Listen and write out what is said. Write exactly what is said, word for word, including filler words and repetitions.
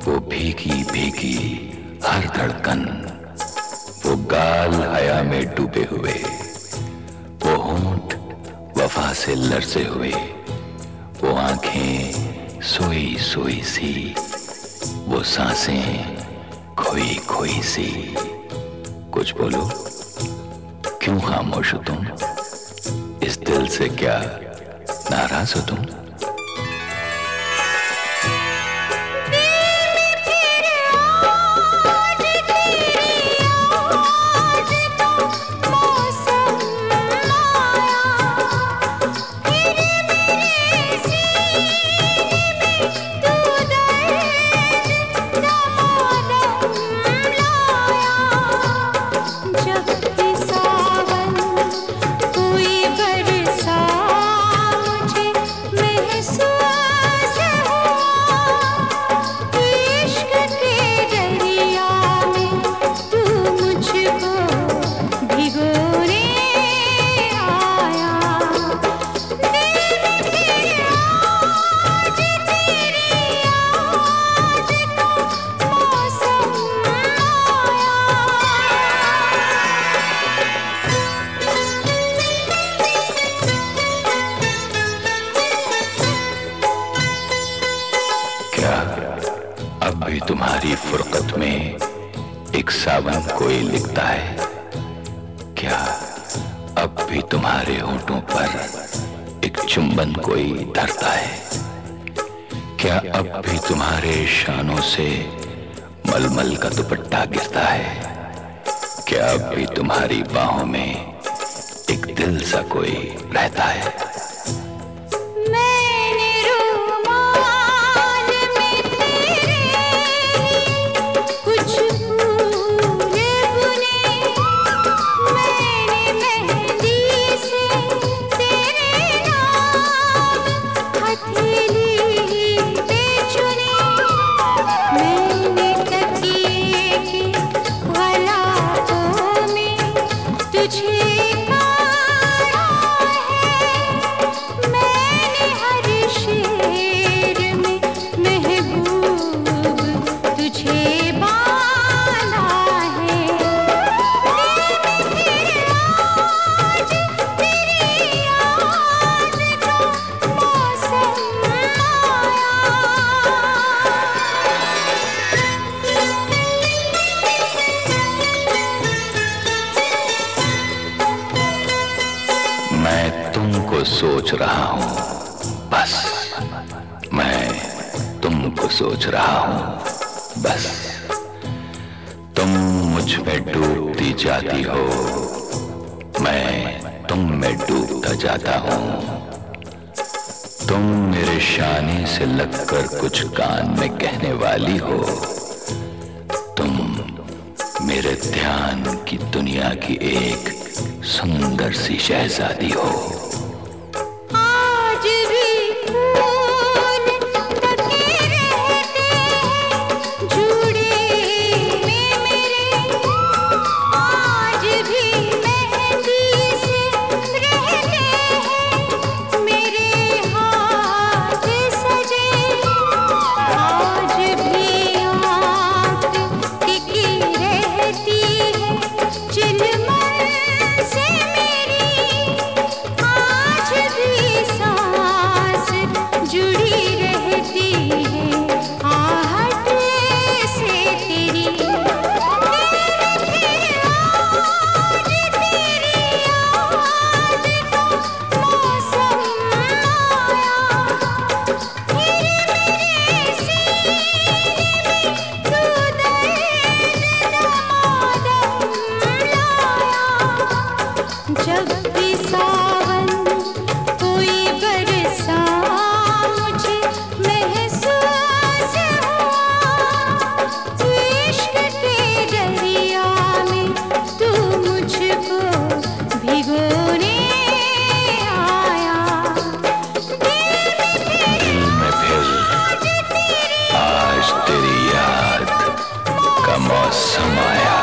वो भीगी भीगी हर धड़कन, वो गाल हया में डूबे हुए, वो होंठ वफा से लरसे हुए, वो आंखें सोई सोई सी, वो सांसें खोई खोई सी। कुछ बोलो, क्यों खामोश हो तुम? इस दिल से क्या नाराज हो तुम? अब भी तुम्हारी फुरकत में एक सावन कोई लिखता है? क्या अब भी तुम्हारे होंठों पर एक चुंबन कोई धरता है? क्या अब भी तुम्हारे शानों से मलमल का दुपट्टा गिरता है? क्या अब भी तुम्हारी बाहों में एक दिल सा कोई रहता है? मैं तुमको सोच रहा हूँ, बस मैं तुमको सोच रहा हूँ बस। तुम मुझ में डूबती जाती हो, मैं तुम में डूबता जाता हूँ। तुम मेरे शाने से लगकर कुछ कान में कहने वाली हो। तुम मेरे ध्यान की दुनिया की एक सुंदर सी शहजादी हो। आज भी फूल तके रहते हैं जुड़े में मेरे, आज भी मेहंदी से रहते हैं मेरे हाथ सजे, आज भी आँख टिकी रहती है चिलमन से मेरी, आज भी सांस जुड़ी रहती है आहट से तेरी। आज तेरी याद का मौसम आया, फिर मेरे सीने में तू दर्द दमादम लाया। जब भी सावन कोई बरसा मुझे महसूस हुआ, इश्क के दरिया में तू मुझको भिगोने आया। दिल में फिर आज तेरी याद का मौसम आया।